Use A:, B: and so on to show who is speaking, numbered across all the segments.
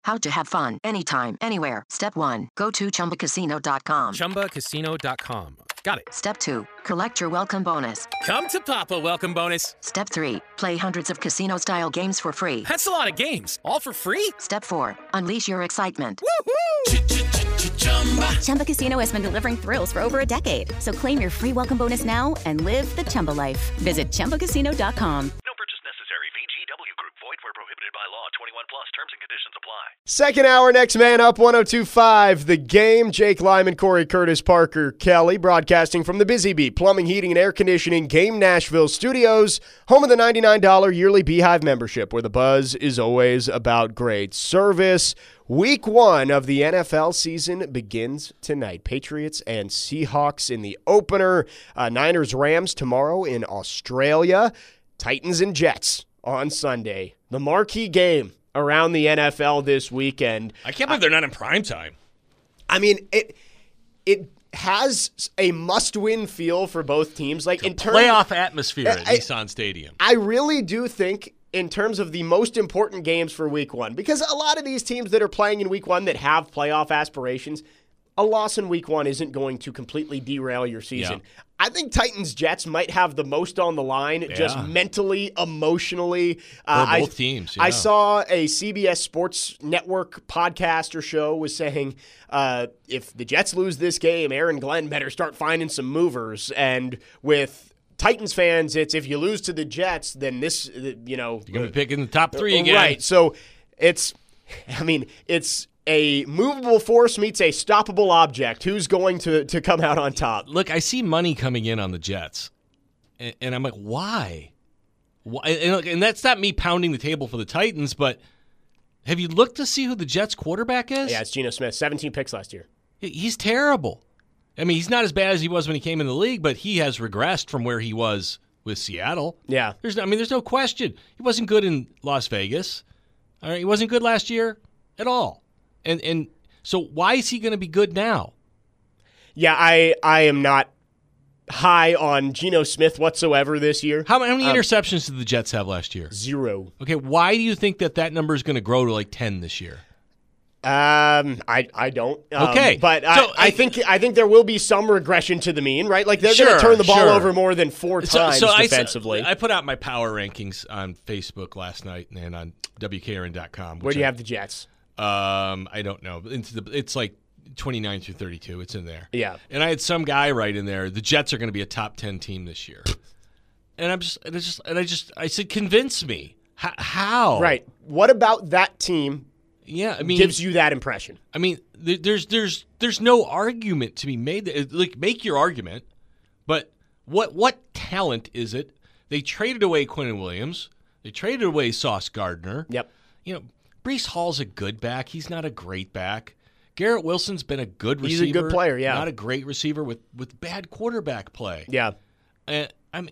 A: How to have fun anytime, anywhere. Step 1. Go to ChumbaCasino.com.
B: ChumbaCasino.com. Got it.
A: Step 2. Collect your welcome bonus.
B: Come to Papa welcome bonus.
A: Step 3. Play hundreds of casino-style games for free.
B: That's a lot of games. All for free?
A: Step 4. Unleash your excitement.
B: Woohoo!
C: Chumba Casino has been delivering thrills for over a decade. So claim your free welcome bonus now and live the Chumba life. Visit ChumbaCasino.com.
D: No purchase necessary. VGW Group. Void where prohibited by law. 21 plus. Terms and conditions apply.
E: Second hour, next man up, 102.5 The Game. Jake Lyman, Corey Curtis, Parker Kelly, broadcasting from the Busy Bee Plumbing, Heating, and Air Conditioning Game Nashville Studios, home of the $99 yearly Beehive membership, where the buzz is always about great service. Week 1 of the NFL season begins tonight. Patriots and Seahawks in the opener. Niners-Rams tomorrow in Australia. Titans and Jets on Sunday. The marquee game around the NFL this weekend.
F: I can't believe they're not in prime time.
E: I mean, it has a must-win feel for both teams. Like in terms
F: playoff atmosphere at Nissan Stadium.
E: I really do think in terms of the most important games for Week 1, because a lot of these teams that are playing in Week 1 that have playoff aspirations, a loss in Week 1 isn't going to completely derail your season. Yeah. I think Titans-Jets might have the most on the line, just mentally, emotionally.
F: For both teams, yeah.
E: I saw a CBS Sports Network podcast or show was saying if the Jets lose this game, Aaron Glenn better start finding some movers. And with Titans fans, it's if you lose to the Jets, then this,
F: you're going to be picking the top 3 again.
E: Right. So it's a movable force meets a stoppable object. Who's going to come out on top?
F: Look, I see money coming in on the Jets, and I'm like, why? And that's not me pounding the table for the Titans, but have you looked to see who the Jets quarterback is?
E: Yeah, it's Geno Smith, 17 picks last year.
F: He's terrible. I mean, he's not as bad as he was when he came in the league, but he has regressed from where he was with Seattle.
E: Yeah.
F: There's no question. He wasn't good in Las Vegas. All right, he wasn't good last year at all. And so why is he going to be good now?
E: Yeah, I am not high on Geno Smith whatsoever this year.
F: How many interceptions did the Jets have last year?
E: 0.
F: Okay, why do you think that number is going to grow to like 10 this year?
E: I don't.
F: Okay,
E: but I think there will be some regression to the mean, right? Like they're going to turn the ball over more than 4 times defensively.
F: I put out my power rankings on Facebook last night and on WKRN.com.
E: Where do you have the Jets?
F: I don't know. It's like 29 through 32. It's in there.
E: Yeah.
F: And I had some guy write in there, the Jets are going to be a top 10 team this year. And I said, convince me. How?
E: Right. What about that team?
F: Yeah, I mean,
E: gives you that impression.
F: I mean, there's no argument to be made. Like, make your argument, but what talent is it? They traded away Quinnen Williams. They traded away Sauce Gardner.
E: Yep.
F: Breece Hall's a good back. He's not a great back. Garrett Wilson's been a good receiver.
E: He's a good player, yeah.
F: Not a great receiver with bad quarterback play.
E: Yeah.
F: I mean,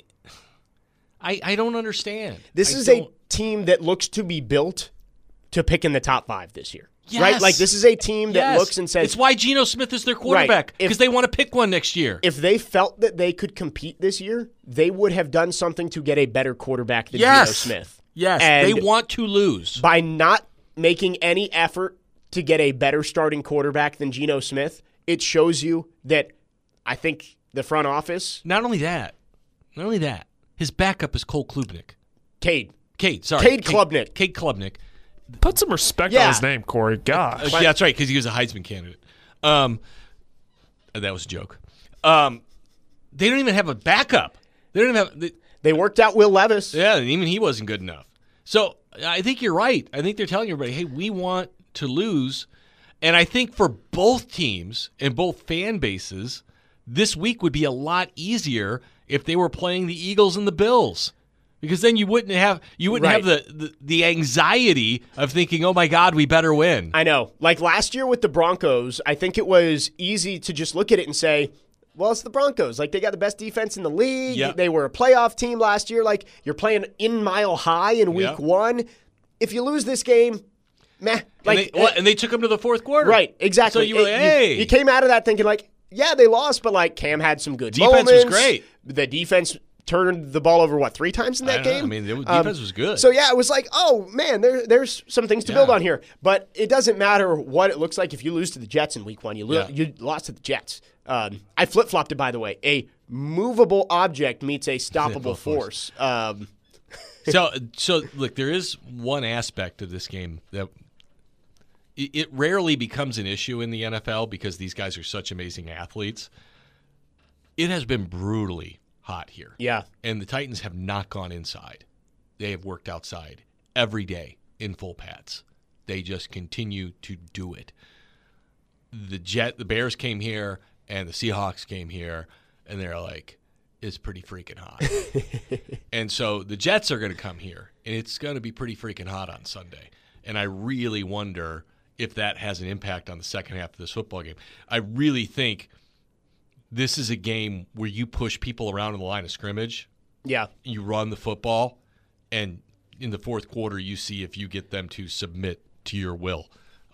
F: I don't understand.
E: This is a team that looks to be built to pick in the top 5 this year.
F: Yes.
E: Right? Like, this is a team that looks and says...
F: It's why Geno Smith is their quarterback, because they want to pick one next year.
E: If they felt that they could compete this year, they would have done something to get a better quarterback than Geno Smith.
F: Yes,
E: and
F: they want to lose.
E: By not making any effort to get a better starting quarterback than Geno Smith, it shows you that I think the front office...
F: Not only that, his backup is Cole Klubnik.
E: Cade
F: Klubnik. Cade Klubnik.
G: Put some respect on his name, Corey. Gosh.
F: Yeah, that's right, because he was a Heisman candidate. That was a joke. They don't even have a backup.
E: They worked out Will Levis.
F: Yeah, and even he wasn't good enough. So I think you're right. I think they're telling everybody, hey, we want to lose. And I think for both teams and both fan bases, this week would be a lot easier if they were playing the Eagles and the Bills. Because then you wouldn't have the anxiety of thinking, oh my God, we better win.
E: I know. Like last year with the Broncos, I think it was easy to just look at it and say, well, it's the Broncos. Like, they got the best defense in the league.
F: Yep.
E: They were a playoff team last year. Like, you're playing in Mile High in week 1. If you lose this game, meh. Like,
F: and they took them to the fourth quarter.
E: Right, exactly.
F: So you were like, hey.
E: You came out of that thinking like, yeah, they lost, but like Cam had some good
F: defense
E: moments.
F: Was great.
E: The defense turned the ball over, 3 times in that game?
F: I mean, the defense was good.
E: So, yeah, it was like, oh, man, there's some things to build on here. But it doesn't matter what it looks like if you lose to the Jets in week 1. You lost to the Jets. I flip-flopped it, by the way. A movable object meets a stoppable force.
F: So look, there is one aspect of this game that it rarely becomes an issue in the NFL because these guys are such amazing athletes. It has been brutally hot here.
E: Yeah.
F: And the Titans have not gone inside. They have worked outside every day in full pads. They just continue to do it. The Bears came here and the Seahawks came here, and they're like, it's pretty freaking hot. And so the Jets are going to come here, and it's going to be pretty freaking hot on Sunday. And I really wonder if that has an impact on the second half of this football game. I really think this is a game where you push people around in the line of scrimmage.
E: Yeah.
F: You run the football, and in the fourth quarter, you see if you get them to submit to your will.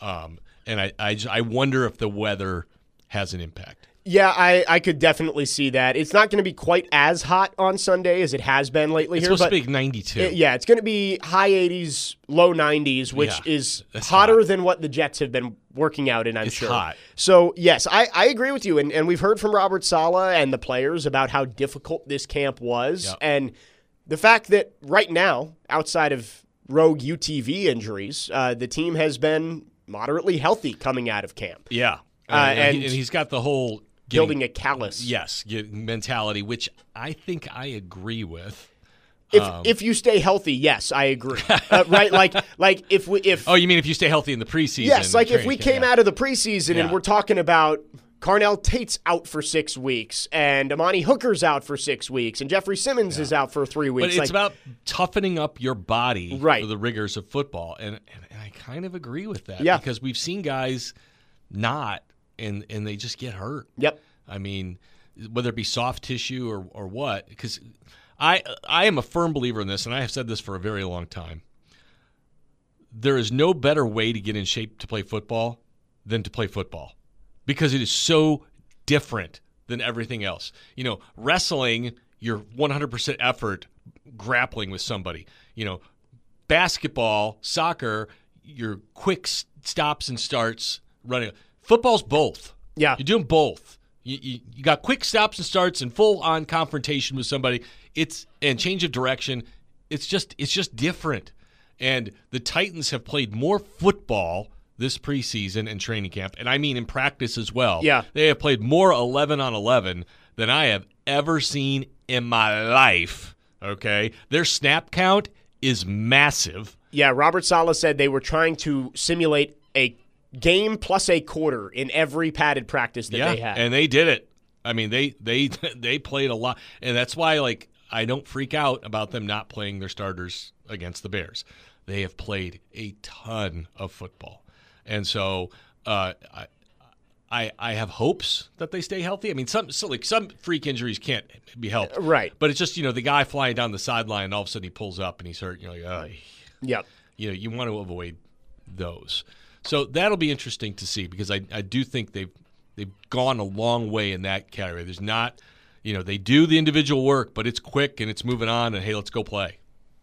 F: And I wonder if the weather has an impact.
E: Yeah, I could definitely see that. It's not going to be quite as hot on Sunday as it has been lately
F: it's
E: here.
F: It's supposed to be 92.
E: It's going to be high 80s, low 90s, which is hotter than what the Jets have been working out in, I'm sure.
F: It's hot.
E: So, yes, I agree with you. And we've heard from Robert Saleh and the players about how difficult this camp was.
F: Yep.
E: And the fact that right now, outside of rogue UTV injuries, the team has been moderately healthy coming out of camp.
F: Yeah.
E: And
F: he's got the whole
E: building a callus.
F: Yes, mentality, which I think I agree with.
E: If you stay healthy, yes, I agree. Right? Like if
F: you mean if you stay healthy in the preseason?
E: Yes, like if we came out of the preseason and we're talking about Carnell Tate's out for 6 weeks and Amani Hooker's out for 6 weeks and Jeffrey Simmons is out for 3 weeks.
F: But it's about toughening up your body
E: for
F: the rigors of football, and I kind of agree with that because we've seen guys not. And they just get hurt.
E: Yep.
F: I mean, whether it be soft tissue or what, because I am a firm believer in this, and I have said this for a very long time. There is no better way to get in shape to play football than to play football because it is so different than everything else. You know, wrestling, you're 100% effort grappling with somebody. You know, basketball, soccer, you're quick stops and starts running. Football's both.
E: Yeah.
F: You're doing both. You got quick stops and starts and full-on confrontation with somebody. And change of direction. It's just different. And the Titans have played more football this preseason and training camp, and I mean in practice as well.
E: Yeah.
F: They have played more 11-on-11 than I have ever seen in my life. Okay? Their snap count is massive.
E: Yeah, Robert Saleh said they were trying to simulate a game plus a quarter in every padded practice that they had.
F: And they did it. I mean, they played a lot. And that's why, I don't freak out about them not playing their starters against the Bears. They have played a ton of football. And so I have hopes that they stay healthy. I mean, some freak injuries can't be helped.
E: Right.
F: But it's just, the guy flying down the sideline, and all of a sudden he pulls up and he's hurt. You're like, oh.
E: Yep.
F: You want to avoid those. So that'll be interesting to see because I do think they've gone a long way in that category. There's not, they do the individual work, but it's quick and it's moving on and, hey, let's go play.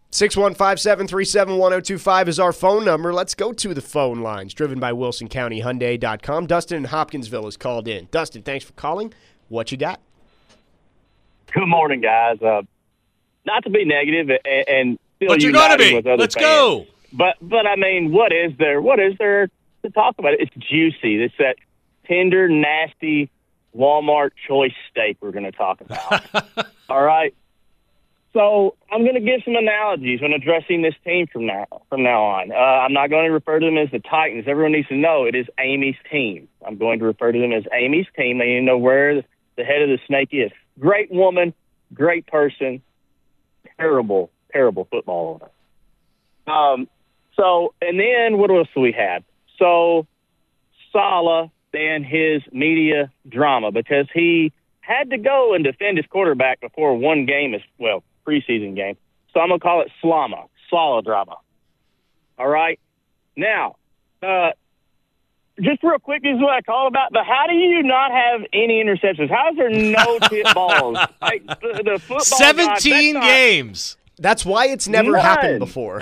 E: 615-737-1025 is our phone number. Let's go to the phone lines, driven by WilsonCountyHyundai.com. Dustin in Hopkinsville is called in. Dustin, thanks for calling. What you got?
H: Good morning, guys. Not to be negative and still
F: but you're going to be. Let's
H: fans.
F: Go.
H: But I mean, what is there to talk about? It's juicy. It's that tender, nasty Walmart choice steak we're going to talk about. All right. So I'm going to give some analogies when addressing this team from now on. I'm not going to refer to them as the Titans. Everyone needs to know it is Amy's team. I'm going to refer to them as Amy's team. They need to know where the head of the snake is. Great woman, great person, terrible, terrible football owner. And then what else do we have? So Saleh and his media drama, because he had to go and defend his quarterback before one game preseason game. So I'm going to call it Saleh drama. All right. Now, just real quick, this is what I call about, but how do you not have any interceptions? How is there no tip balls? Like the football
F: 17 games.
E: That's why it's never
H: None.
E: happened before.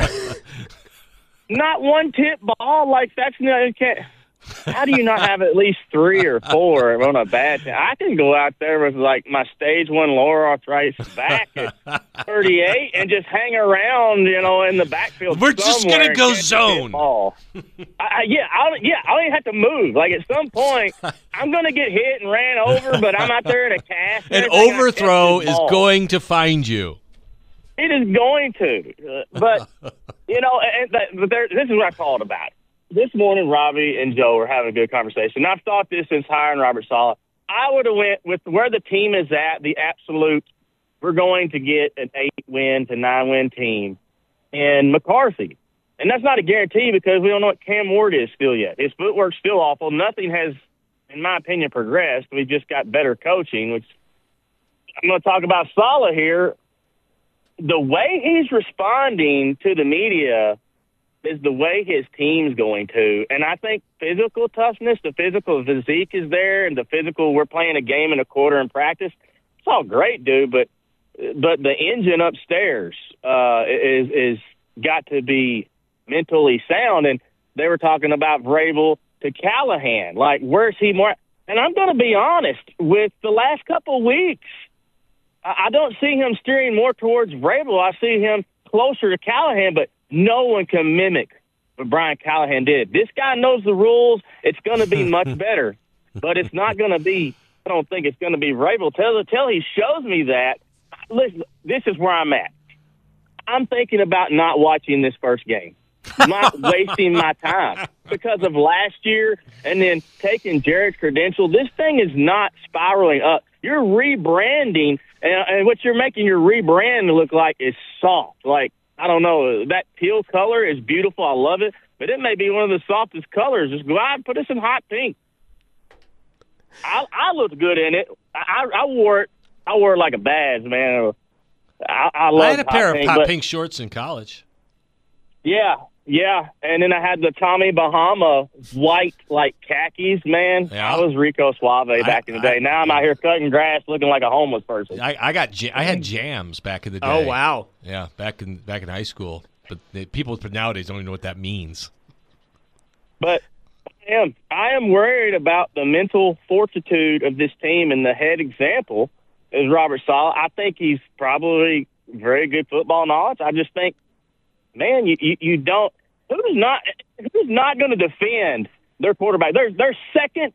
H: Not one tip ball. Like, that's not. How do you not have at least 3 or 4 on a bad team? I can go out there with, like, my stage 1 lower arthritis back at 38 and just hang around, in the backfield.
F: We're just going to go zone.
H: I don't even have to move. Like, at some point, I'm going to get hit and ran over, but I'm out there in a cast.
F: An overthrow is going to find you.
H: It is going to. But, this is what I called about. This morning, Robbie and Joe were having a good conversation. I've thought this since hiring Robert Saleh. I would have went with where the team is at, the absolute, we're going to get an 8-win to 9-win team, and McCarthy. And that's not a guarantee because we don't know what Cam Ward is still yet. His footwork's still awful. Nothing has, in my opinion, progressed. We just got better coaching, which I'm going to talk about Saleh here. The way he's responding to the media is the way his team's going to. And I think physical toughness, the physical physique is there, and the physical, we're playing a game and a quarter in practice. It's all great, dude, but the engine upstairs is got to be mentally sound. And they were talking about Vrabel to Callahan. Like, where's he more? And I'm going to be honest, with the last couple of weeks, I don't see him steering more towards Vrabel. I see him closer to Callahan, but no one can mimic what Brian Callahan did. This guy knows the rules. It's going to be much better, but it's not going to be, I don't think it's going to be Vrabel. Till he shows me that, listen, this is where I'm at. I'm thinking about not watching this first game, not wasting my time because of last year and then taking Jared's credential. This thing is not spiraling up. You're rebranding, and what you're making your rebrand look like is soft. Like, I don't know, that teal color is beautiful. I love it, but it may be one of the softest colors. Just go out and put us in hot pink. I looked good in it. I wore it. I wore it like a badge, man. I
F: had a pair of hot pink shorts in college.
H: Yeah, and then I had the Tommy Bahama white, like khakis, man.
F: Yeah.
H: I was Rico Suave back in the day. Now I'm out here cutting grass looking like a homeless person.
F: I had jams back in the day.
E: Oh, wow.
F: Yeah, back in high school. But people nowadays don't even know what that means.
H: But I am worried about the mental fortitude of this team, and the head example is Robert Saleh. I think he's probably very good football knowledge. I just think, man, you don't. Who's not going to defend their quarterback? Their second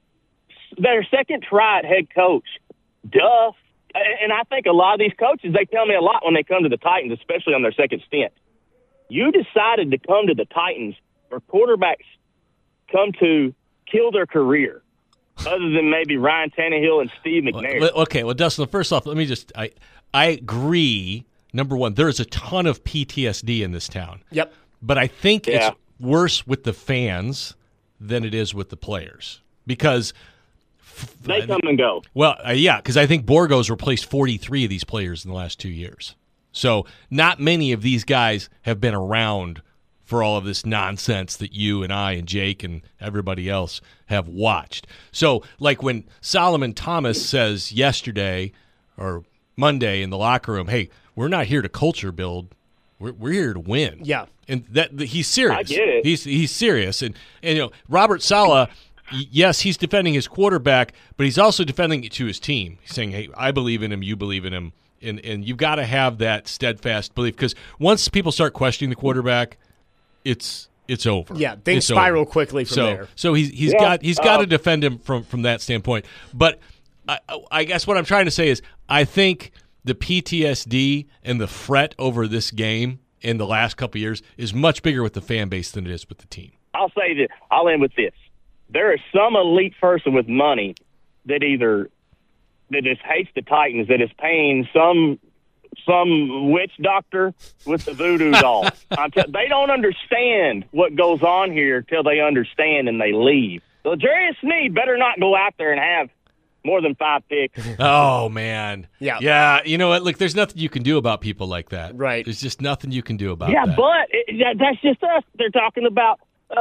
H: try at head coach. Duh. And I think a lot of these coaches, they tell me a lot when they come to the Titans, especially on their second stint. You decided to come to the Titans where quarterbacks come to kill their career, other than maybe Ryan Tannehill and Steve McNair.
F: Okay, well, Dustin, first off, let me just I agree. Number one, there is a ton of PTSD in this town.
E: Yep.
F: But I think it's worse with the fans than it is with the players because
H: they come and go.
F: Well, yeah, because I think Borgo's replaced 43 of these players in the last 2 years. So not many of these guys have been around for all of this nonsense that you and I and Jake and everybody else have watched. So like when Solomon Thomas says yesterday or Monday in the locker room, hey, we're not here to culture build. We're here to win.
E: Yeah.
F: And that he's serious.
H: I get it.
F: He's serious. And Robert Saleh, yes, he's defending his quarterback, but he's also defending it to his team. He's saying, hey, I believe in him, you believe in him. And you've got to have that steadfast belief because once people start questioning the quarterback, it's over.
E: Yeah, things spiral quickly from there.
F: So he's got to defend him from that standpoint. But I guess what I'm trying to say is I think the PTSD and the fret over this game in the last couple of years is much bigger with the fan base than it is with the team.
H: I'll say this. I'll end with this. There is some elite person with money that just hates the Titans, that is paying some witch doctor with the voodoo doll. They don't understand what goes on here till they understand and they leave. So Jarius Sneed better not go out there and have more than 5 picks.
F: Oh, man.
E: Yeah.
F: Yeah, you know what? Look, there's nothing you can do about people like that.
E: Right.
F: There's just nothing you can do about that.
H: Yeah, but that's just us. They're talking about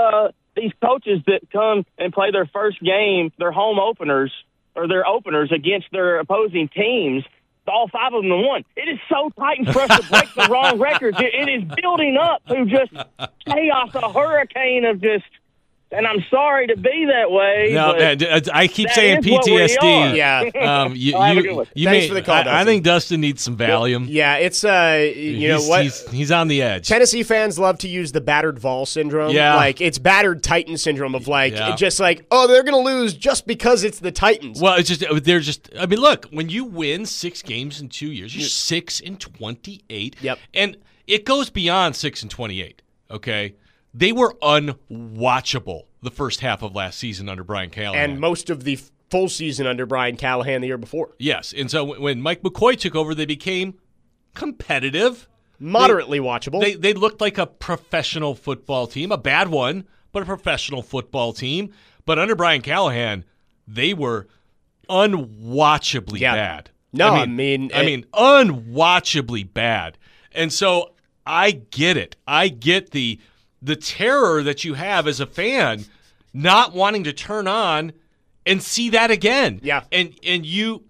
H: these coaches that come and play their first game, their home openers, or their openers against their opposing teams, all 5 of them in one. It is so tight for us to break the wrong records. It is building up to just chaos, a hurricane of just. And I'm sorry to be that way.
F: No, I keep saying PTSD.
E: Yeah.
F: Thanks for the call, I think Dustin needs some Valium.
E: Yeah, it's you know what?
F: He's on the edge.
E: Tennessee fans love to use the battered Vol syndrome.
F: Yeah.
E: Like it's battered Titan syndrome of just like, oh, they're going to lose just because it's the Titans.
F: Well, I mean, look, when you win 6 games in 2 years, you're 6-28.
E: Yep.
F: And it goes beyond 6-28, okay? They were unwatchable the first half of last season under Brian Callahan.
E: And most of the full season under Brian Callahan the year before.
F: Yes. And so when Mike McCoy took over, they became competitive.
E: Moderately watchable.
F: They looked like a professional football team, a bad one, but a professional football team. But under Brian Callahan, they were unwatchably bad.
E: No,
F: I mean, unwatchably bad. And so I get it. I get the terror that you have as a fan not wanting to turn on and see that again.
E: Yeah.
F: And you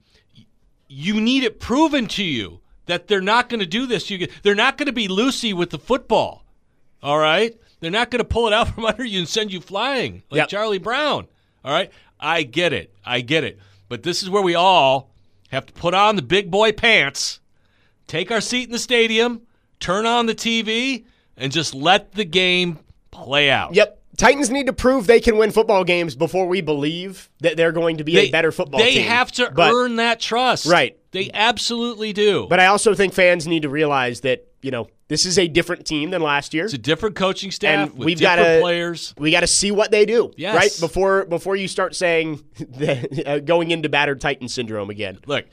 F: need it proven to you that they're not going to do this. They're not going to be loosey with the football. All right? They're not going to pull it out from under you and send you flying like Charlie Brown. All right? I get it. But this is where we all have to put on the big boy pants, take our seat in the stadium, turn on the TV, and just let the game play out.
E: Yep. Titans need to prove they can win football games before we believe that they're going to be a better football team.
F: They have to earn that trust.
E: Right.
F: They absolutely do.
E: But I also think fans need to realize that, this is a different team than last year.
F: It's a different coaching staff
E: and
F: with different players.
E: We got to see what they do,
F: yes.
E: Right? Before you start saying going into battered Titan syndrome again.
F: Look,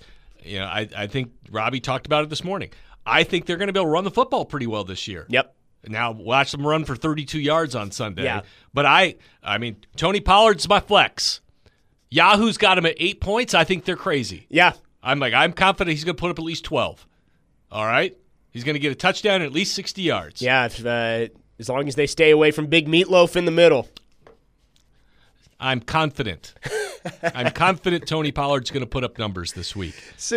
F: I think Robbie talked about it this morning. I think they're going to be able to run the football pretty well this year.
E: Yep.
F: Now, watch them run for 32 yards on Sunday.
E: Yeah.
F: But I mean, Tony Pollard's my flex. Yahoo's got him at 8 points. I think they're crazy.
E: Yeah.
F: I'm confident he's going to put up at least 12. All right? He's going to get a touchdown and at least 60 yards.
E: Yeah, as long as they stay away from Big Meatloaf in the middle.
F: I'm confident. I'm confident Tony Pollard's going to put up numbers this week.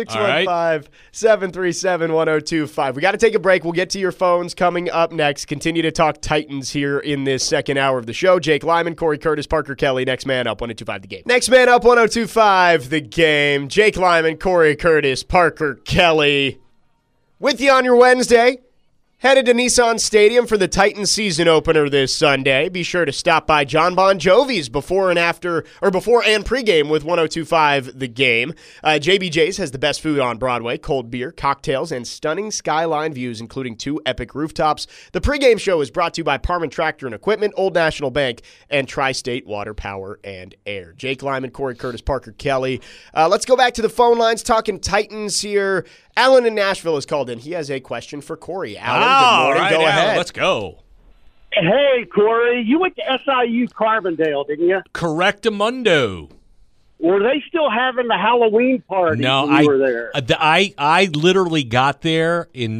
E: 615-737-1025. We got to take a break. We'll get to your phones coming up next. Continue to talk Titans here in this second hour of the show. Jake Lyman, Corey Curtis, Parker Kelly. Next man up, 1025 The Game. Next man up, 1025 The Game. Jake Lyman, Corey Curtis, Parker Kelly. With you on your Wednesday. Headed to Nissan Stadium for the Titans season opener this Sunday. Be sure to stop by John Bon Jovi's before and pregame with 1025 The Game. JBJ's has the best food on Broadway, cold beer, cocktails, and stunning skyline views, including 2 epic rooftops. The pregame show is brought to you by Parman Tractor and Equipment, Old National Bank, and Tri-State Water, Power, and Air. Jake Lyman, Corey Curtis, Parker Kelly. Let's go back to the phone lines, talking Titans here. Alan in Nashville has called in. He has a question for Corey. Alan, good morning. Go ahead.
F: Let's go.
I: Hey, Corey. You went to SIU Carbondale, didn't you?
F: Correctamundo.
I: Were they still having the Halloween party when you were there?
F: I literally got there in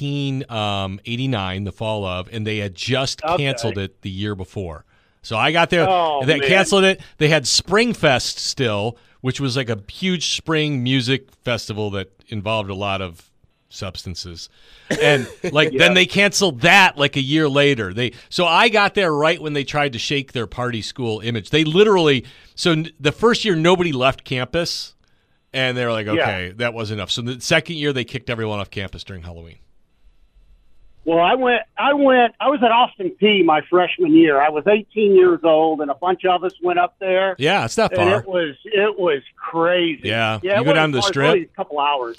F: 1989, the fall of, and they had just canceled it the year before. So I got there. They canceled it. They had Springfest still, which was like a huge spring music festival that involved a lot of substances. And then they canceled that like a year later. So I got there right when they tried to shake their party school image. They literally, so the first year nobody left campus, and they were like, okay, that was enough. So the second year they kicked everyone off campus during Halloween.
I: Well, I was at Austin Peay my freshman year. I was 18 years old, and a bunch of us went up there.
F: Yeah, it's not far.
I: And it was crazy.
F: Yeah, you go down to the Strip.
I: A couple hours.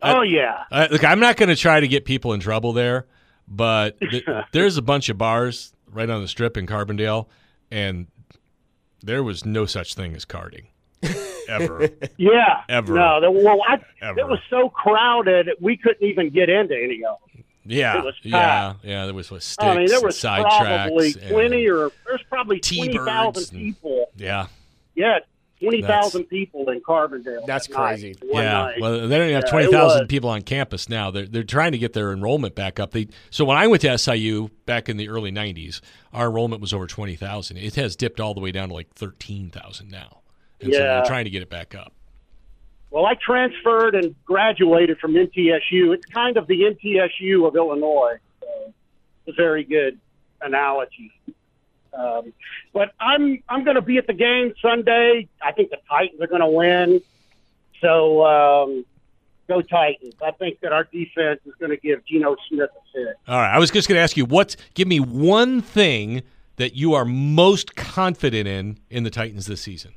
F: Look, I'm not going to try to get people in trouble there, but there's a bunch of bars right on the Strip in Carbondale, and there was no such thing as carding. Ever.
I: Yeah.
F: Ever.
I: No,
F: Ever.
I: It was so crowded we couldn't even get into any of them.
F: Yeah,
I: it was packed.
F: There was sticks,
I: there was
F: side
I: probably
F: tracks,
I: 20 or there's probably 20,000 people.
F: Yeah.
I: Yeah, 20,000 people in Carbondale.
E: That's
I: that night,
E: crazy.
I: one
F: Yeah,
I: night.
F: well, they don't even have
I: Yeah,
F: 20,000
I: it
F: people on campus now. They're trying to get their enrollment back up. So when I went to SIU back in the early 90s, our enrollment was over 20,000. It has dipped all the way down to like 13,000 now. And so they're trying to get it back up.
I: Well, I transferred and graduated from NTSU. It's kind of the NTSU of Illinois. So it's a very good analogy. But I'm going to be at the game Sunday. I think the Titans are going to win. So go Titans. I think that our defense is going to give Geno Smith a fit.
F: All right, I was just going to ask you, give me one thing that you are most confident in the Titans this season.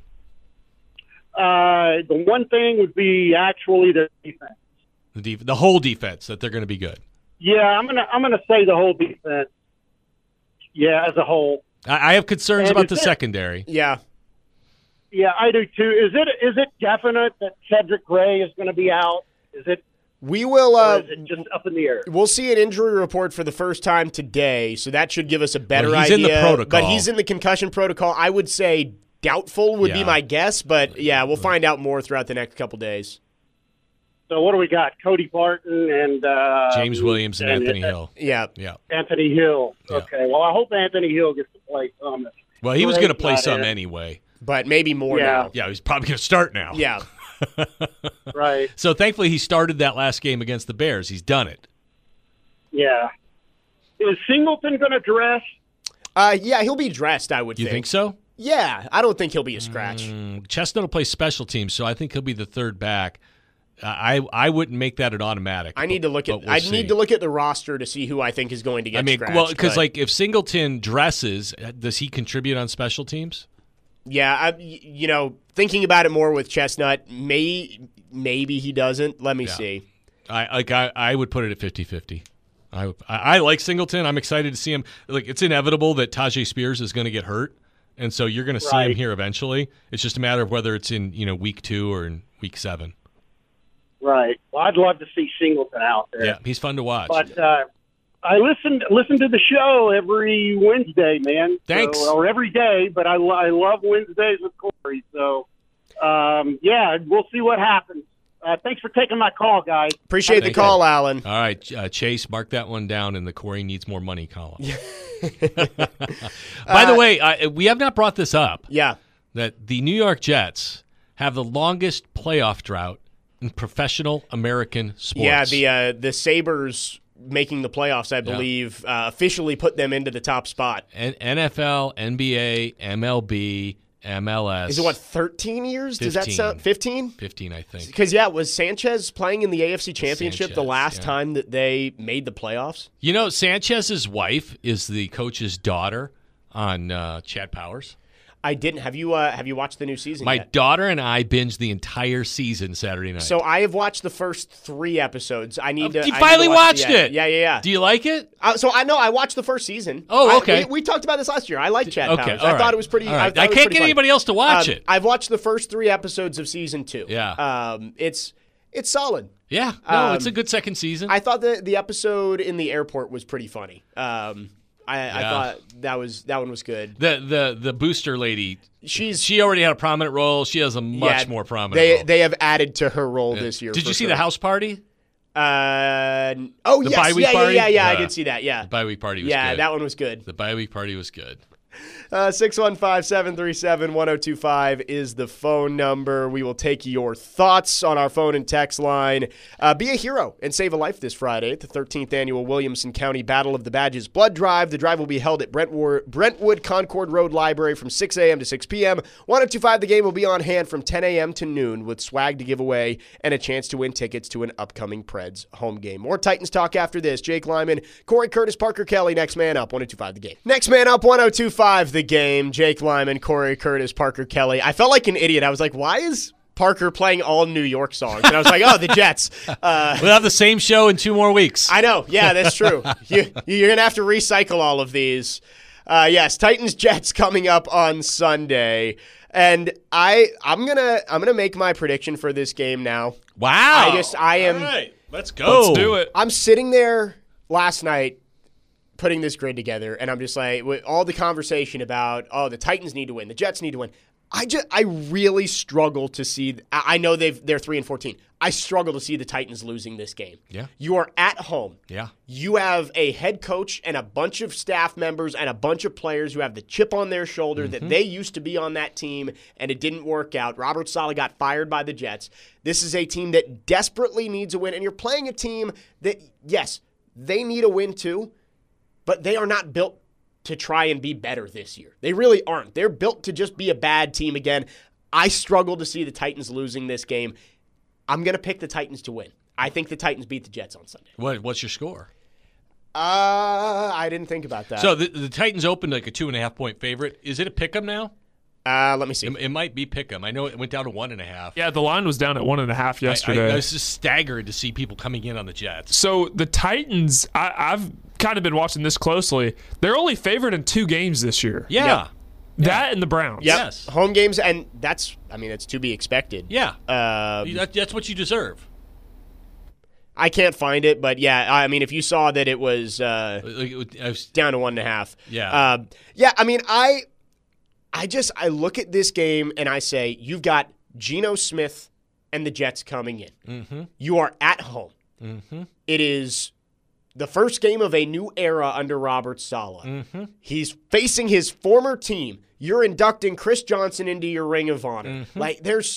I: The one thing would be actually the defense.
F: The whole defense, that they're going to be good.
I: Yeah, I'm gonna say the whole defense. Yeah, as a whole.
F: I have concerns about the secondary.
E: Yeah.
I: Yeah, I do too. Is it definite that Cedric Gray is going to be out? Is it?
E: We will.
I: Or is it just up in the air?
E: We'll see an injury report for the first time today, so that should give us a better idea.
F: He's in the protocol,
E: but he's in the concussion protocol. I would say doubtful would be my guess, but yeah, we'll find out more throughout the next couple days.
I: So what do we got? Cody Barton and
F: James Williams and Anthony Hill.
E: Yeah.
I: Anthony Hill.
F: Yeah.
I: Okay. Well, I hope Anthony Hill gets to play some.
F: Well, he was going to play some anyway.
E: But maybe more now.
F: Yeah, he's probably going to start now.
E: Yeah.
I: Right.
F: So thankfully he started that last game against the Bears. He's done it.
I: Yeah. Is Singleton going to dress?
E: Yeah, he'll be dressed, I would think.
F: You think so?
E: Yeah, I don't think he'll be a scratch.
F: Chestnut will play special teams, so I think he'll be the third back. I wouldn't make that an automatic.
E: I need to look at the roster to see who I think is going to get scratched.
F: Well, because like if Singleton dresses, does he contribute on special teams?
E: Yeah, thinking about it more with Chestnut, maybe he doesn't. Let me see.
F: I would put it at 50-50. I like Singleton. I'm excited to see him. Like, it's inevitable that Tajay Spears is going to get hurt, and so you're going to see him here eventually. It's just a matter of whether it's in week 2 or in week 7.
I: Right. Well, I'd love to see Singleton out there.
F: Yeah, he's fun to watch.
I: But I listen to the show every Wednesday, man.
F: Thanks.
I: Or every day, but I love Wednesdays with Corey. So, we'll see what happens. Thanks for taking my call, guys.
E: Appreciate the call, Alan.
F: All right, Chase, mark that one down in the Corey needs more money column. By the way, we have not brought this up.
E: Yeah.
F: That the New York Jets have the longest playoff drought in professional American sports.
E: Yeah, the Sabres making the playoffs, I believe, officially put them into the top spot.
F: NFL, NBA, MLB, MLS.
E: Is it 13 years?
F: 15.
E: Does that sound 15?
F: 15, I think.
E: Because was Sanchez playing in the AFC Championship the last time that they made the playoffs?
F: Sanchez's wife is the coach's daughter on Chad Powers.
E: I didn't. Have you watched the new season
F: My
E: yet?
F: daughter and I binged the entire season Saturday night.
E: So I have watched the first 3 episodes. I need to.
F: You finally watched it.
E: Yeah.
F: Do you like it?
E: I watched the first season.
F: Oh, okay.
E: We talked about this last year. I like Chad Powers.
F: I
E: thought it was pretty.
F: Right. I can't get anybody else to watch it.
E: I've watched the first 3 episodes of season 2.
F: Yeah.
E: It's solid.
F: Yeah. No, it's a good second season.
E: I thought the episode in the airport was pretty funny. I thought that one was good.
F: The booster lady, she already had a prominent role. She has a much more prominent role.
E: They have added to her role this year.
F: Did you see the house party?
E: Yes.
F: Bye-week party?
E: Yeah, I did see that. Yeah.
F: The bye-week party was good.
E: Yeah, that one was good.
F: The bye-week party was good.
E: 615-737-1025 is the phone number. We will take your thoughts on our phone and text line. Be a hero and save a life this Friday at the 13th Annual Williamson County Battle of the Badges Blood Drive. The drive will be held at Brentwood Concord Road Library from 6 a.m. to 6 p.m. 1025, the game will be on hand from 10 a.m. to noon with swag to give away and a chance to win tickets to an upcoming Preds home game. More Titans talk after this. Jake Lyman, Corey Curtis, Parker Kelly. Next man up, 1025 the game. Next man up, 1025 the game. Jake Lyman, Corey Curtis, Parker Kelly. I felt like an idiot. I was like, why is Parker playing all New York songs? And I was like, oh, the Jets.
F: We'll have the same show in 2 more weeks.
E: I know. Yeah, that's true. You're going to have to recycle all of these. Yes, Titans-Jets coming up on Sunday. And I'm gonna make my prediction for this game now.
F: Wow.
E: I am.
F: All right, let's go.
G: Let's do it.
E: I'm sitting there last night putting this grid together, and I'm just like, with all the conversation about, the Titans need to win, the Jets need to win. I really struggle to see. I know they're 3-14. I struggle to see the Titans losing this game.
F: Yeah.
E: You are at home.
F: Yeah.
E: You have a head coach and a bunch of staff members and a bunch of players who have the chip on their shoulder that they used to be on that team, and it didn't work out. Robert Saleh got fired by the Jets. This is a team that desperately needs a win, and you're playing a team that, yes, they need a win too, but they are not built to try and be better this year. They really aren't. They're built to just be a bad team again. I struggle to see the Titans losing this game. I'm going to pick the Titans to win. I think the Titans beat the Jets on Sunday.
F: What's your score?
E: I didn't think about that.
F: So the Titans opened like a 2.5-point favorite. Is it a pick'em now?
E: Let me see.
F: It might be pick'em. I know it went down to 1.5.
G: Yeah, the line was down at 1.5 yesterday.
F: I was just staggered to see people coming in on the Jets.
G: So the Titans, I've kind of been watching this closely. They're only favored in 2 games this year.
F: Yeah.
G: That and the Browns.
E: Yep.
F: Yes.
E: Home games, and that's to be expected.
F: Yeah. That's what you deserve.
E: I can't find it, but yeah, I mean, if you saw that it was down to 1.5.
F: Yeah.
E: I look at this game and I say, you've got Geno Smith and the Jets coming in.
F: Mm-hmm.
E: You are at home.
F: Mm-hmm.
E: It is the first game of a new era under Robert Saleh.
F: Mm-hmm.
E: He's facing his former team. You're inducting Chris Johnson into your Ring of Honor.
F: Mm-hmm.
E: Like,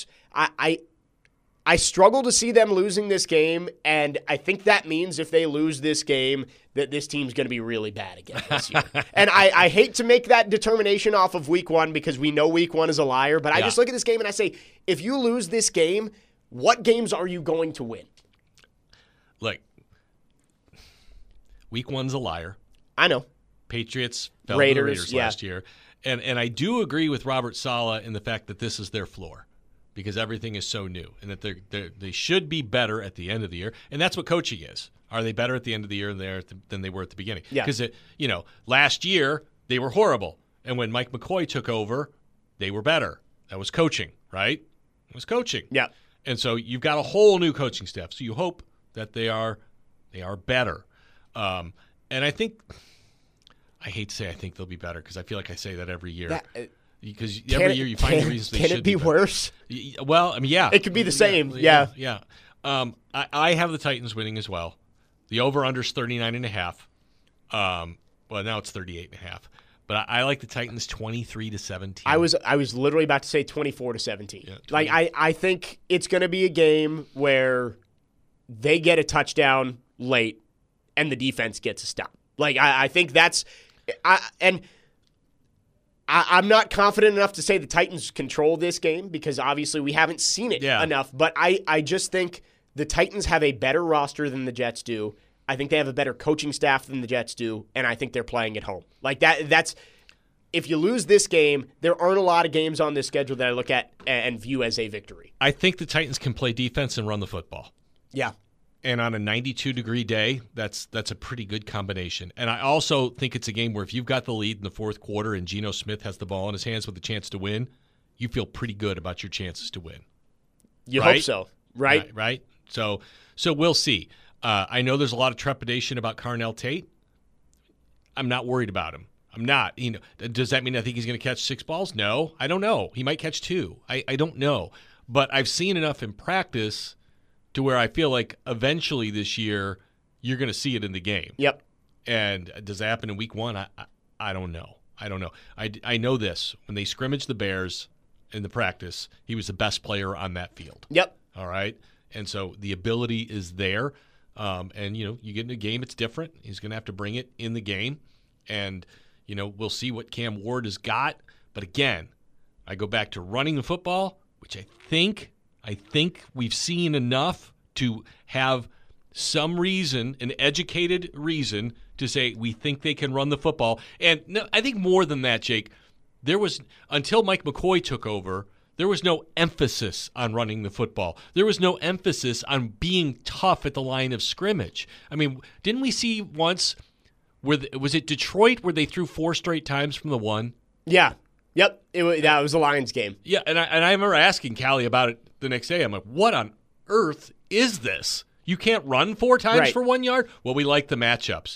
E: I struggle to see them losing this game, and I think that means if they lose this game, that this team's going to be really bad again this year. And I hate to make that determination off of week 1 because we know week 1 is a liar, but I just look at this game and I say, if you lose this game, what games are you going to win?
F: Look, week 1's a liar.
E: I know.
F: Patriots fell to the Raiders last year. And I do agree with Robert Saleh in the fact that this is their floor because everything is so new and that they should be better at the end of the year. And that's what coaching is. Are they better at the end of the year than they were at the beginning?
E: Yeah.
F: Because, last year they were horrible. And when Mike McCoy took over, they were better. That was coaching, right? It was coaching.
E: Yeah.
F: And so you've got a whole new coaching staff. So you hope that they are better. And I think – I hate to say I think they'll be better because I feel like I say that every year. Because every year you find reasons they should be
E: Can it be worse?
F: Well, I mean, yeah.
E: It could be the same. Yeah.
F: Yeah. I have the Titans winning as well. The over-under's 39.5. Well, now it's 38.5. But I like the Titans 23-17.
E: I was literally about to say 24-17. Yeah, I think it's going to be a game where they get a touchdown late and the defense gets a stop. I think that's I'm not confident enough to say the Titans control this game because obviously we haven't seen it enough. But I just think the Titans have a better roster than the Jets do. I think they have a better coaching staff than the Jets do, and I think they're playing at home. That's if you lose this game, there aren't a lot of games on this schedule that I look at and view as a victory.
F: I think the Titans can play defense and run the football.
E: Yeah.
F: And on a 92-degree day, that's a pretty good combination. And I also think it's a game where if you've got the lead in the fourth quarter and Geno Smith has the ball in his hands with a chance to win, you feel pretty good about your chances to win.
E: You hope so, right?
F: Right. So we'll see. I know there's a lot of trepidation about Carnell Tate. I'm not worried about him. I'm not. Does that mean I think he's going to catch 6 balls? No, I don't know. He might catch 2. I don't know. But I've seen enough in practice to where I feel like eventually this year you're going to see it in the game.
E: Yep.
F: And does that happen in week 1? I don't know. I know this. When they scrimmaged the Bears in the practice, he was the best player on that field.
E: Yep.
F: All right? And so the ability is there. And, you get in a game, it's different. He's going to have to bring it in the game. And, we'll see what Cam Ward has got. But again, I go back to running the football, which I think we've seen enough to have some reason, an educated reason, to say we think they can run the football. And no, I think more than that, Jake, there was, until Mike McCoy took over, there was no emphasis on running the football. There was no emphasis on being tough at the line of scrimmage. I mean, didn't we see once, was it Detroit where they threw 4 straight times from the 1?
E: Yeah. Yep. That was a Lions game.
F: Yeah, and I remember asking Callie about it the next day. I'm like, what on earth is this? You can't run 4 times for 1 yard? Well, we like the matchups.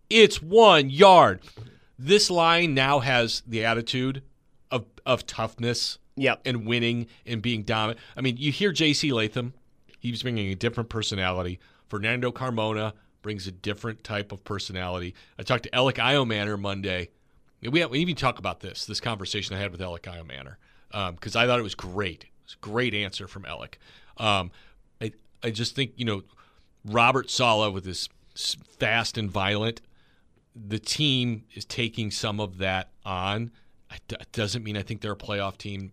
F: It's 1 yard. This line now has the attitude of toughness and winning and being dominant. I mean, you hear J.C. Latham. He's bringing a different personality. Fernando Carmona brings a different type of personality. I talked to Alec Iomanner Monday. We even talk about this conversation I had with Alec Iomanner because I thought it was great. It was a great answer from Alec. I just think, Robert Saleh with his fast and violent, the team is taking some of that on. It doesn't mean I think they're a playoff team.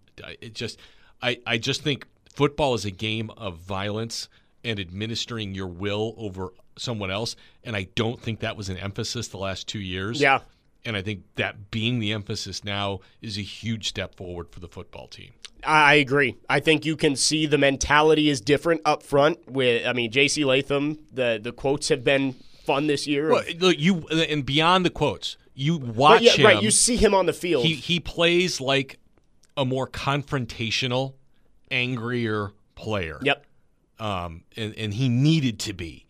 F: I just think football is a game of violence and administering your will over someone else, and I don't think that was an emphasis the last 2 years.
E: Yeah.
F: And I think that being the emphasis now is a huge step forward for the football team.
E: I agree. I think you can see the mentality is different up front. J.C. Latham, the quotes have been fun this year.
F: Well, look, and beyond the quotes, you watch him.
E: Right, you see him on the field.
F: He plays like a more confrontational, angrier player.
E: Yep.
F: And he needed to be.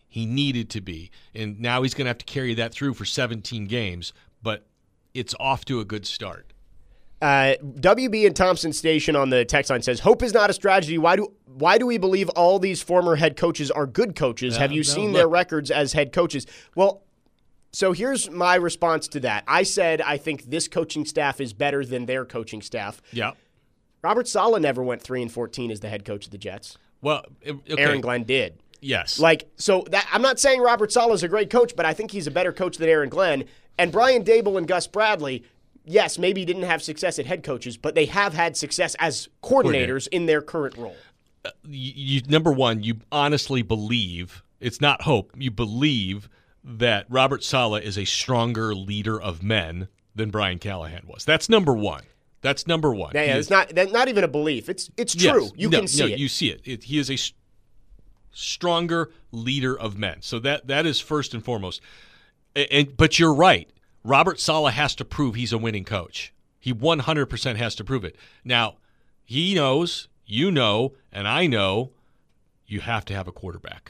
F: And now he's going to have to carry that through for 17 games, but it's off to a good start.
E: WB and Thompson Station on the text line says, hope is not a strategy. Why do we believe all these former head coaches are good coaches? Have you seen their records as head coaches? Well, so here's my response to that. I said I think this coaching staff is better than their coaching staff.
F: Yeah.
E: Robert Saleh never went 3-14 as the head coach of the Jets.
F: Well, okay.
E: Aaron Glenn did.
F: Yes.
E: I'm not saying Robert Saleh is a great coach, but I think he's a better coach than Aaron Glenn. And Brian Dable and Gus Bradley, yes, maybe didn't have success at head coaches, but they have had success as coordinators in their current role.
F: Number one, you honestly believe, it's not hope, you believe that Robert Saleh is a stronger leader of men than Brian Callahan was. That's number one. Yeah,
E: it's not even a belief. It's true.
F: Yes,
E: can see it.
F: You see it. He is a stronger leader of men. So that is first and foremost. But you're right. Robert Saleh has to prove he's a winning coach. He 100% has to prove it. Now, he knows, you know, and I know you have to have a quarterback.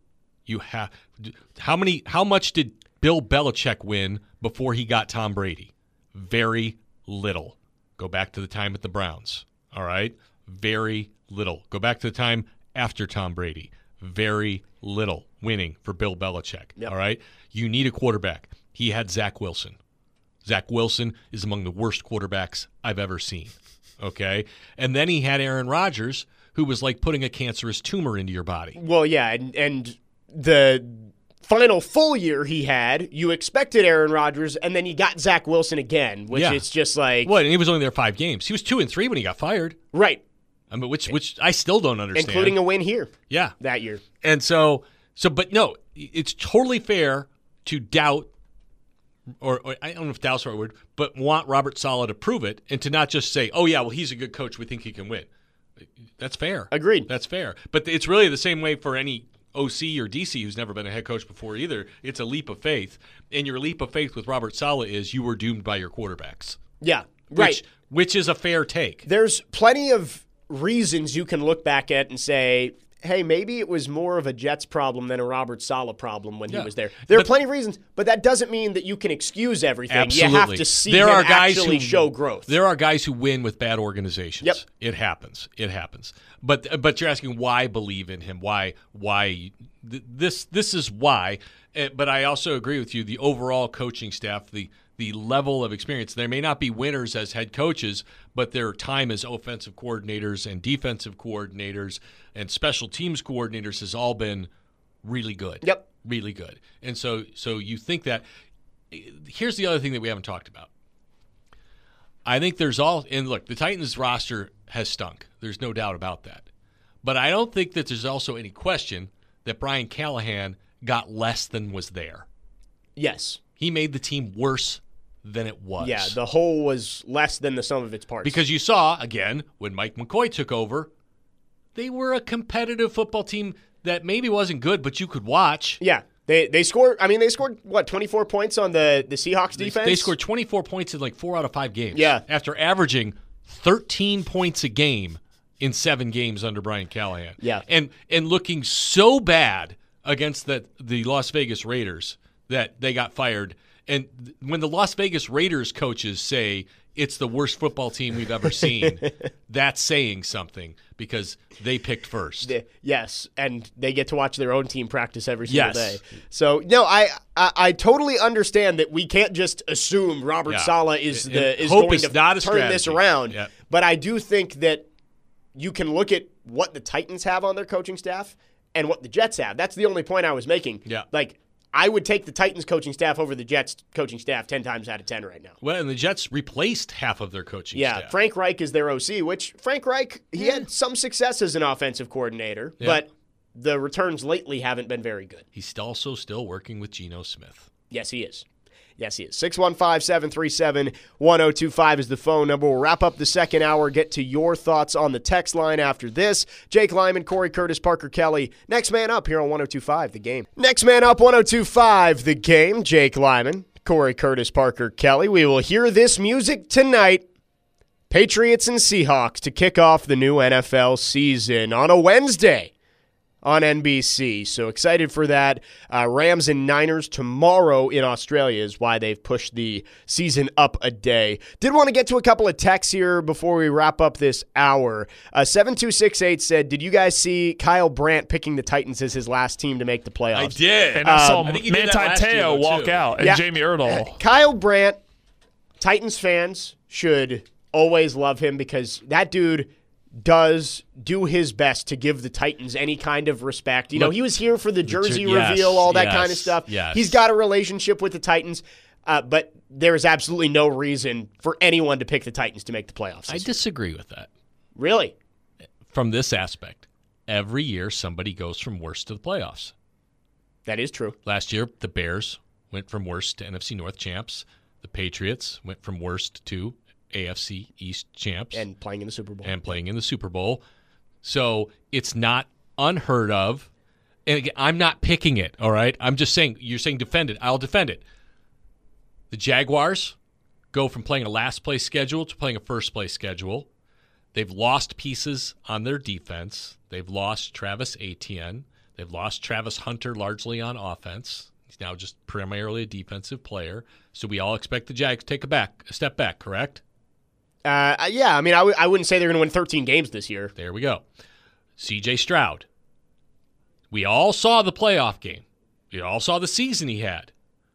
F: How much did Bill Belichick win before he got Tom Brady? Very little. Go back to the time at the Browns. All right? Very little. Go back to the time after Tom Brady. Very little winning for Bill Belichick.
E: Yep.
F: All right? You need a quarterback. He had Zach Wilson. Zach Wilson is among the worst quarterbacks I've ever seen. Okay? And then he had Aaron Rodgers, who was like putting a cancerous tumor into your body.
E: Well, yeah, and the final full year he had, you expected Aaron Rodgers, and then you got Zach Wilson again, which is just like...
F: Well, and he was only there 5 games. He was 2-3 when he got fired.
E: Right.
F: I mean, which I still don't understand.
E: Including a win here.
F: Yeah.
E: That year.
F: And but no, it's totally fair to doubt, or I don't know if doubt's the right word, but want Robert Saleh to prove it and to not just say, oh, yeah, well, he's a good coach. We think he can win. That's fair.
E: Agreed.
F: That's fair. But it's really the same way for any OC or DC who's never been a head coach before either. It's a leap of faith. And your leap of faith with Robert Saleh is you were doomed by your quarterbacks.
E: Yeah, right.
F: Which is a fair take.
E: There's plenty of reasons you can look back at and say, hey, maybe it was more of a Jets problem than a Robert Saleh problem when he was there. There are plenty of reasons, but that doesn't mean that you can excuse everything.
F: Absolutely.
E: You have to see him actually show growth.
F: There are guys who win with bad organizations.
E: Yep.
F: It happens. But you're asking why believe in him? Why this is why. But I also agree with you, the overall coaching staff, the level of experience. There may not be winners as head coaches, but their time as offensive coordinators and defensive coordinators and special teams coordinators has all been really good.
E: Yep.
F: Really good. And so you think that – here's the other thing that we haven't talked about. I think and look, the Titans roster has stunk. There's no doubt about that. But I don't think that there's also any question that Brian Callahan got less than was there.
E: Yes.
F: He made the team worse than it was.
E: Yeah, the whole was less than the sum of its parts.
F: Because you saw, again, when Mike McCoy took over, they were a competitive football team that maybe wasn't good, but you could watch.
E: Yeah. They scored, what, 24 points on the Seahawks defense?
F: They scored 24 points in like 4 out of 5 games.
E: Yeah.
F: After averaging 13 points a game in 7 games under Brian Callahan.
E: Yeah.
F: And looking so bad against the Las Vegas Raiders that they got fired. And when the Las Vegas Raiders coaches say it's the worst football team we've ever seen, that's saying something because they picked first.
E: Yes, and they get to watch their own team practice every single day. So, no, I totally understand that we can't just assume Robert Saleh is going to turn this around.
F: Yep.
E: But I do think that you can look at what the Titans have on their coaching staff and what the Jets have. That's the only point I was making.
F: Yeah.
E: Like, I would take the Titans coaching staff over the Jets coaching staff 10 times out of 10 right now.
F: Well, and the Jets replaced half of their coaching staff.
E: Yeah, Frank Reich is their OC, which Frank Reich, he had some success as an offensive coordinator, but the returns lately haven't been very good.
F: He's also still working with Geno Smith.
E: Yes, he is. 615-737-1025 is the phone number. We'll wrap up the second hour, get to your thoughts on the text line after this. Jake Lyman, Corey Curtis, Parker Kelly. Next man up here on 102.5 The Game. Next man up, 102.5 The Game. Jake Lyman, Corey Curtis, Parker Kelly. We will hear this music tonight. Patriots and Seahawks to kick off the new NFL season on a Wednesday on NBC. So excited for that. Rams and Niners tomorrow in Australia is why they've pushed the season up a day. Did want to get to a couple of texts here before we wrap up this hour. 7268 said, did you guys see Kyle Brandt picking the Titans as his last team to make the playoffs?
F: I did.
G: And I saw
F: I think you did that
G: Manti
F: last year,
G: Te'o
F: though,
G: walk
F: too.
G: out and Jamie Erdahl.
E: Kyle Brandt, Titans fans should always love him because that dude does do his best to give the Titans any kind of respect. You know, he was here for the jersey reveal, all that kind of stuff.
F: Yes.
E: He's got a relationship with the Titans, but there is absolutely no reason for anyone to pick the Titans to make the playoffs.
F: I disagree with that.
E: Really?
F: From this aspect, every year somebody goes from worst to the playoffs.
E: That is true.
F: Last year, the Bears went from worst to NFC North champs. The Patriots went from worst to AFC East champs.
E: And playing in the Super
F: Bowl. So it's not unheard of. And again, I'm not picking it, all right? I'm just saying, you're saying defend it. I'll defend it. The Jaguars go from playing a last-place schedule to playing a first-place schedule. They've lost pieces on their defense. They've lost Travis Etienne. They've lost Travis Hunter largely on offense. He's now just primarily a defensive player. So we all expect the Jags to take a step back, correct?
E: Yeah, I mean, I wouldn't say they're going to win 13 games this year.
F: There we go. C.J. Stroud. We all saw the playoff game. We all saw the season he had.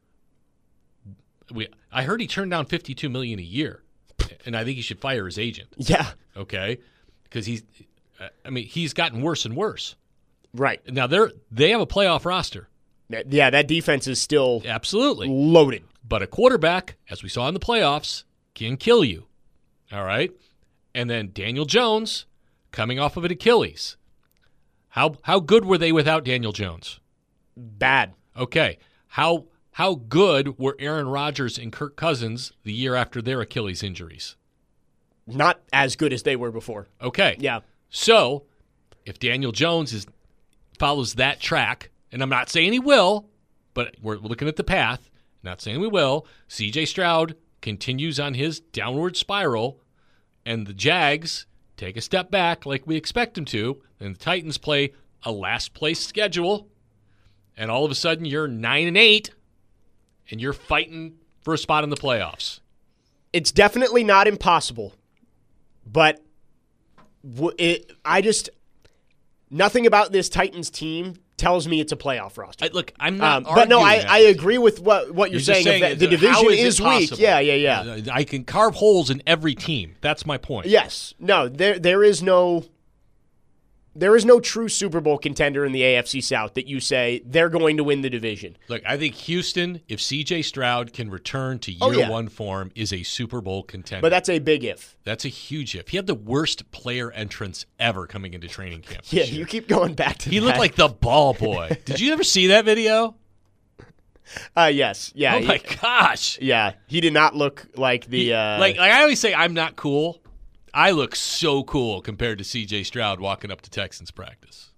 F: I heard he turned down $52 million a year, and I think he should fire his agent.
E: Yeah.
F: Okay? Because he's gotten worse and worse.
E: Right.
F: Now they have a playoff roster.
E: Yeah, that defense is still
F: absolutely
E: loaded.
F: But a quarterback, as we saw in the playoffs, can kill you. All right? And then Daniel Jones coming off of an Achilles. How good were they without Daniel Jones?
E: Bad.
F: Okay. How good were Aaron Rodgers and Kirk Cousins the year after their Achilles injuries?
E: Not as good as they were before.
F: Okay.
E: Yeah.
F: So, if Daniel Jones follows that track, and I'm not saying he will, but we're looking at the path, not saying we will, C.J. Stroud continues on his downward spiral, and the Jags take a step back like we expect them to, and the Titans play a last-place schedule, and all of a sudden you're 9-8, and you're fighting for a spot in the playoffs.
E: It's definitely not impossible, but nothing about this Titans team tells me it's a playoff roster.
F: Look, I'm not
E: but no,
F: arguing
E: I agree with what you're saying. The division is weak. Yeah.
F: I can carve holes in every team. That's my point.
E: Yes. No, there is no true Super Bowl contender in the AFC South that you say they're going to win the division.
F: Look, I think Houston, if C.J. Stroud can return to year one form, is a Super Bowl contender.
E: But that's a big if.
F: That's a huge if. He had the worst player entrance ever coming into training camp.
E: Yeah, you keep going back to that.
F: He looked like the ball boy. Did you ever see that video?
E: Yes. Yeah.
F: Oh, my gosh.
E: Yeah. He did not look like the...
F: Like I always say, I'm not cool. I look so cool compared to C.J. Stroud walking up to Texans practice.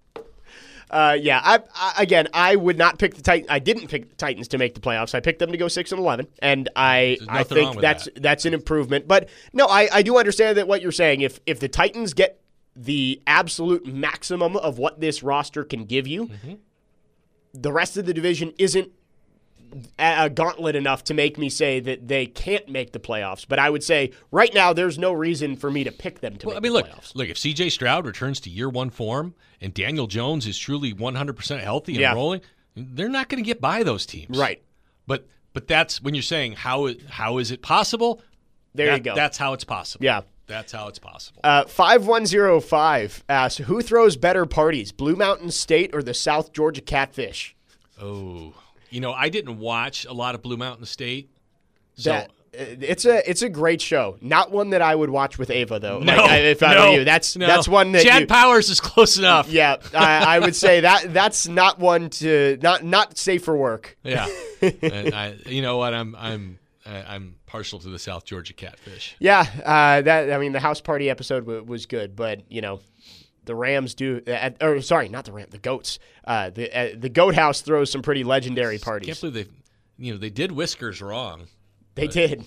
E: I would not pick the Titans. I didn't pick the Titans to make the playoffs. I picked them to go 6-11, and I think that's an improvement. But no, I do understand that what you're saying. If the Titans get the absolute maximum of what this roster can give you, the rest of the division isn't a gauntlet enough to make me say that they can't make the playoffs. But I would say right now there's no reason for me to pick them to make the playoffs.
F: Look, if C.J. Stroud returns to year one form and Daniel Jones is truly 100% healthy and rolling, they're not going to get by those teams.
E: Right.
F: But that's when you're saying how is it possible?
E: There you go.
F: That's how it's possible.
E: Yeah.
F: That's how it's possible.
E: 5105 asks, who throws better parties, Blue Mountain State or the South Georgia Catfish?
F: Oh, I didn't watch a lot of Blue Mountain State. So
E: it's a great show. Not one that I would watch with Ava though.
F: No,
E: if I were you, that's one that
F: Chad Powers is close enough.
E: Yeah, I would say that's not one to not safe for work.
F: Yeah, and you know what? I'm partial to the South Georgia Catfish.
E: Yeah, the house party episode was good, but the Rams do. Not the Rams, the Goats. The Goat House throws some pretty legendary parties.
F: I can't believe they did Whiskers wrong.
E: They did.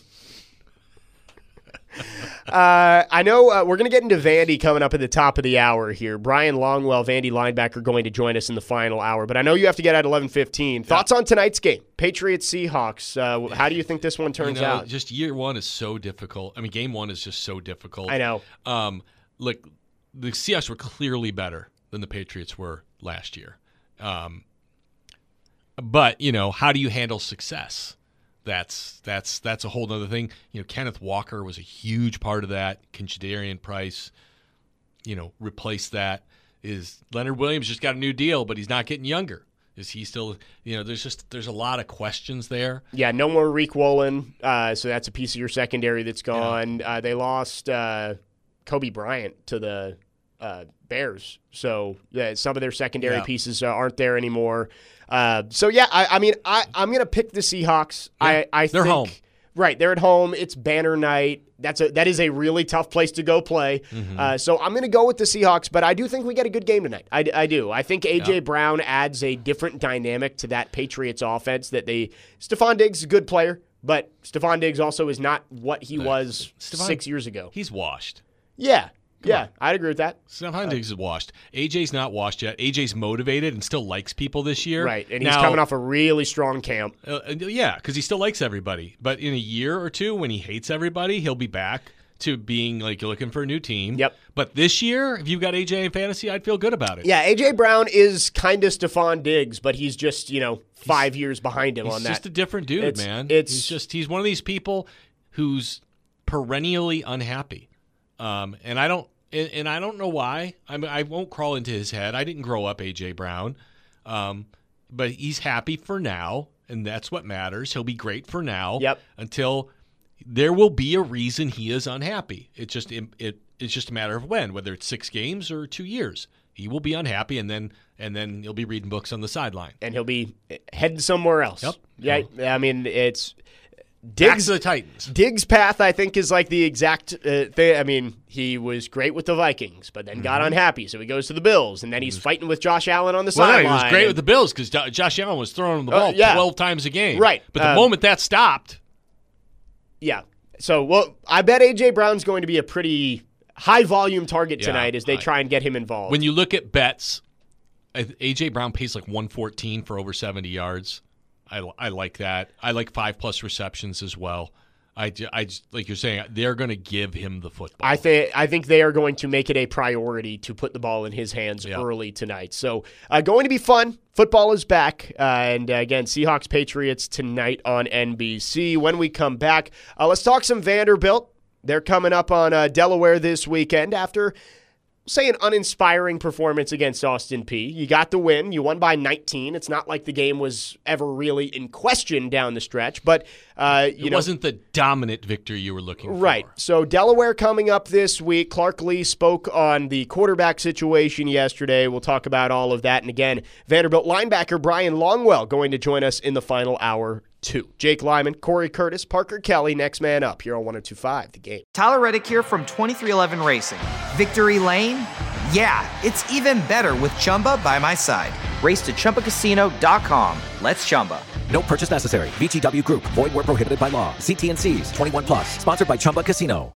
E: I know we're going to get into Vandy coming up at the top of the hour here. Brian Longwell, Vandy linebacker, going to join us in the final hour. But I know you have to get at 11:15. Thoughts on tonight's game? Patriots-Seahawks. How do you think this one turns out?
F: Just year one is so difficult. I mean, game one is just so difficult.
E: I know.
F: Look, the Seahawks were clearly better than the Patriots were last year. But, how do you handle success? That's a whole other thing. Kenneth Walker was a huge part of that. Can Jadarian Price, replace that? Is Leonard Williams just got a new deal, but he's not getting younger? Is he still, there's a lot of questions there.
E: Yeah, no more Reek Woolen, so that's a piece of your secondary that's gone. Yeah. They lost Kobe Bryant to the Bears, so some of their secondary pieces aren't there anymore. I'm going to pick the Seahawks.
F: Yeah,
E: I
F: they're
E: think,
F: home.
E: Right, they're at home. It's banner night. That is a really tough place to go play. Mm-hmm. So I'm going to go with the Seahawks, but I do think we get a good game tonight. I do. I think A.J. Brown adds a different dynamic to that Patriots offense. Stephon Diggs is a good player, but Stephon Diggs also is not what he was 6 years ago.
F: He's washed.
E: Yeah. Yeah, I'd agree with that.
F: Stephon Diggs is washed. AJ's not washed yet. AJ's motivated and still likes people this year.
E: Right, and he's coming off a really strong camp.
F: Because he still likes everybody. But in a year or two, when he hates everybody, he'll be back to being like you're looking for a new team.
E: Yep.
F: But this year, if you've got AJ in fantasy, I'd feel good about it.
E: Yeah, A.J. Brown is kind of Stephon Diggs, but he's just 5 years behind him on that.
F: He's just a different dude, man. He's one of these people who's perennially unhappy, and I don't. And I don't know why. I won't crawl into his head. I didn't grow up A.J. Brown. But he's happy for now, and that's what matters. He'll be great for now.
E: Yep. Until
F: there will be a reason he is unhappy. It's just a matter of when, whether it's 6 games or 2 years. He will be unhappy, and then he'll be reading books on the sideline.
E: And he'll be heading somewhere else.
F: Yep.
E: Yeah, I mean, it's
F: Diggs to the Titans.
E: Diggs' path, I think, is like the exact thing. I mean, he was great with the Vikings, but then got unhappy, so he goes to the Bills, and then he's fighting with Josh Allen on the sideline.
F: He was great with the Bills because Josh Allen was throwing him the ball 12 times a game.
E: Right.
F: But the moment that stopped.
E: Yeah. So, I bet A.J. Brown's going to be a pretty high-volume target tonight as they try and get him involved.
F: When you look at bets, A.J. Brown pays like 114 for over 70 yards. I like that. I like 5+ receptions as well. I just, like you're saying, they're going to give him the football.
E: I think they are going to make it a priority to put the ball in his hands early tonight. So going to be fun. Football is back. And again, Seahawks Patriots tonight on NBC. When we come back, let's talk some Vanderbilt. They're coming up on Delaware this weekend after, say, an uninspiring performance against Austin Peay. You got the win. You won by 19. It's not like the game was ever really in question down the stretch, but
F: it wasn't the dominant victory you were looking for.
E: Right. So Delaware coming up this week. Clark Lee spoke on the quarterback situation yesterday. We'll talk about all of that. And again, Vanderbilt linebacker Brian Longwell going to join us in the final hour too. Jake Lyman, Corey Curtis, Parker Kelly, next man up here on 102.5 The Game.
J: Tyler Reddick here from 2311 Racing. Victory Lane? Yeah, it's even better with Chumba by my side. Race to ChumbaCasino.com. Let's Chumba.
K: No purchase necessary. VGW Group. Void where prohibited by law. See T&Cs. 21+. Sponsored by Chumba Casino.